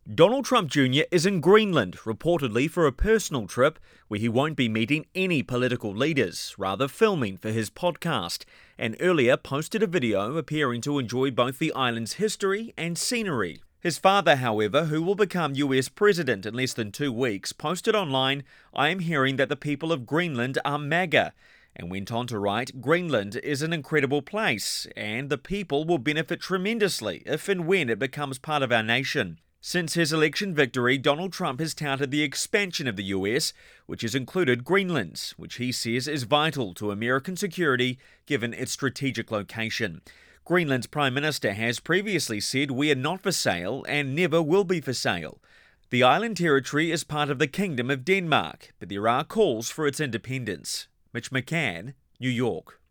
Donald Trump Jr. is in Greenland, reportedly for a personal trip where he won't be meeting any political leaders, rather filming for his podcast, and earlier posted a video appearing to enjoy both the island's history and scenery. His father, however, who will become US president in less than 2 weeks, posted online, "I am hearing that the people of Greenland are MAGA," and went on to write, "Greenland is an incredible place, and the people will benefit tremendously if and when it becomes part of our nation." Since his election victory, Donald Trump has touted the expansion of the US, which has included Greenland, which he says is vital to American security given its strategic location. Greenland's Prime Minister has previously said we are not for sale and never will be for sale. The island territory is part of the Kingdom of Denmark, but there are calls for its independence. Mitch McCann, New York.